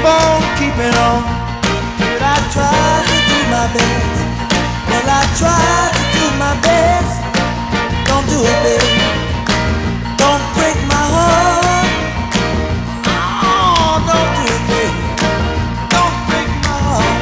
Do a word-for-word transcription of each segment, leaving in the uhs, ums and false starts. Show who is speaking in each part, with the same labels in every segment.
Speaker 1: on keeping on. But I try to do my best. Well, I try to do my best. Don't do it, baby. Don't break my heart. Oh, don't do it, baby. Don't break my heart.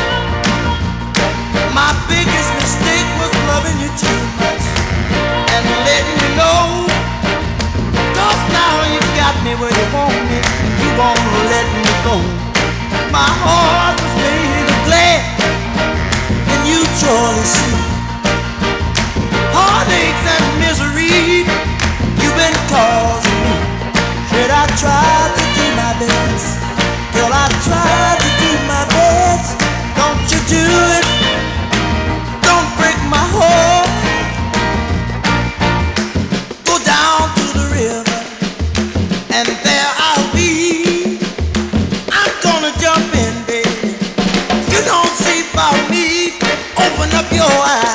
Speaker 1: My biggest mistake was loving you too much and letting you know. Cause now you got me where you want me. You won't let me go. My heart was made of glass, and you surely see heartaches and misery you've been causing me. Should I try to do my best? Girl, I try to do my best. Don't you do it? Don't break my heart. Go down to the river, and there I'll be. I'm gonna jump in, baby. You don't see about me. Open up your eyes.